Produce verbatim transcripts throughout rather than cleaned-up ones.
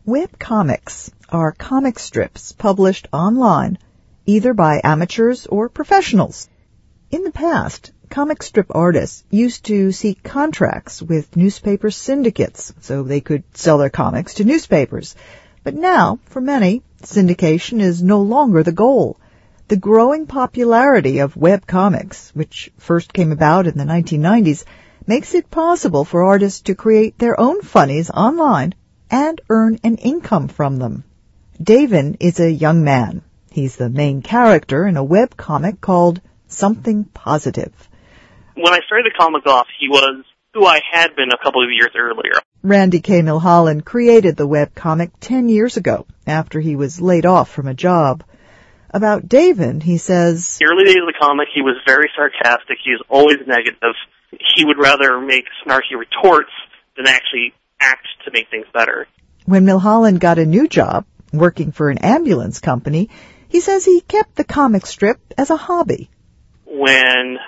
Webcomics are comic strips published online, either by amateurs or professionals. In the past, comic strip artists used to seek contracts with newspaper syndicates so they could sell their comics to newspapers. But now, for many, syndication is no longer the goal. The growing popularity of webcomics, which first came about in the nineteen nineties, makes it possible for artists to create their own funnies online and earn an income from them. Davin is a young man. He's the main character in a webcomic called Something Positive. When I started the comic off, he was who I had been a couple of years earlier. Randy K. Milholland created the webcomic ten years ago after he was laid off from a job. About Davin, he says, The early days of the comic, he was very sarcastic. He was always negative. He would rather make snarky retorts than actually act to make things better. When Milholland got a new job, working for an ambulance company, he says he kept the comic strip as a hobby. When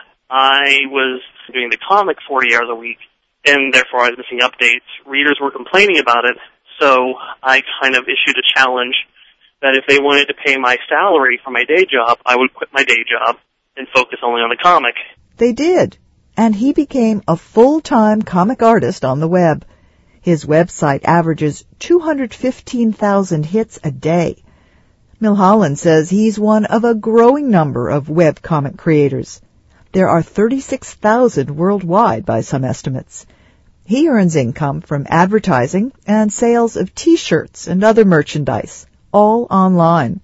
I was doing the comic forty hours a week, and therefore I was missing updates, readers were complaining about it, so I kind of issued a challenge that if they wanted to pay my salary for my day job, I would quit my day job and focus only on the comic. They did, and he became a full-time comic artist on the web. His website averages two hundred fifteen thousand hits a day. Milholland says he's one of a growing number of webcomic creators. There are thirty-six thousand worldwide by some estimates. He earns income from advertising and sales of T-shirts and other merchandise, all online.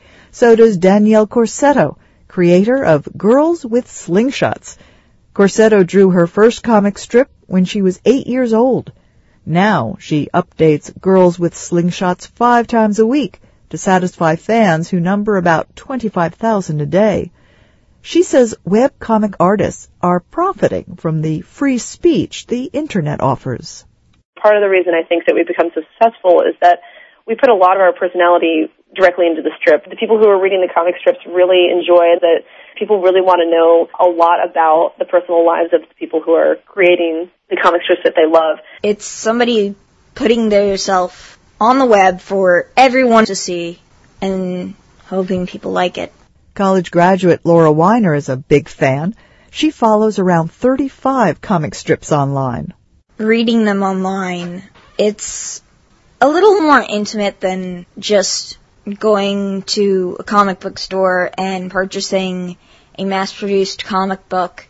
So does Danielle Corsetto, creator of Girls with Slingshots. Corsetto drew her first comic strip when she was eight years old. Now she updates Girls with Slingshots five times a week to satisfy fans who number about twenty-five thousand a day. She says webcomic artists are profiting from the free speech the Internet offers. Part of the reason I think that we've become successful is that we put a lot of our personality directly into the strip. The people who are reading the comic strips really enjoy that. People really want to know a lot about the personal lives of the people who are creating the comic strips that they love. It's somebody putting themselves on the web for everyone to see and hoping people like it. College graduate Laura Weiner is a big fan. She follows around thirty-five comic strips online. Reading them online, it's a little more intimate than just going to a comic book store and purchasing a mass-produced comic book.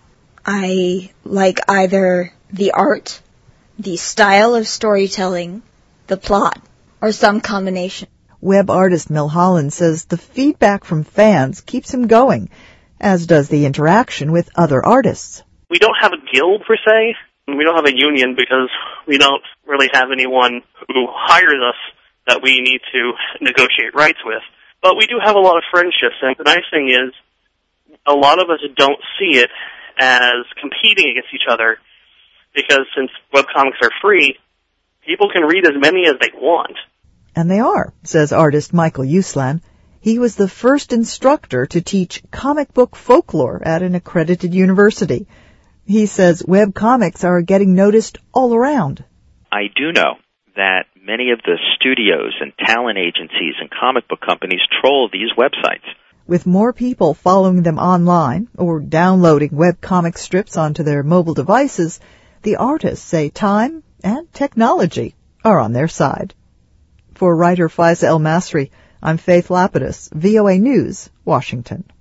I like either the art, the style of storytelling, the plot, or some combination. Web artist Milholland says the feedback from fans keeps him going, as does the interaction with other artists. We don't have a guild, per se. We don't have a union because we don't really have anyone who hires us that we need to negotiate rights with. But we do have a lot of friendships, and the nice thing is a lot of us don't see it as competing against each other because since webcomics are free, people can read as many as they want. And they are, says artist Michael Uslan. He was the first instructor to teach comic book folklore at an accredited university. He says webcomics are getting noticed all around. I do know that many of the studios and talent agencies and comic book companies troll these websites. With more people following them online or downloading webcomic strips onto their mobile devices, the artists say time and technology are on their side. For writer Faiza El Masri, I'm Faith Lapidus, V O A News, Washington.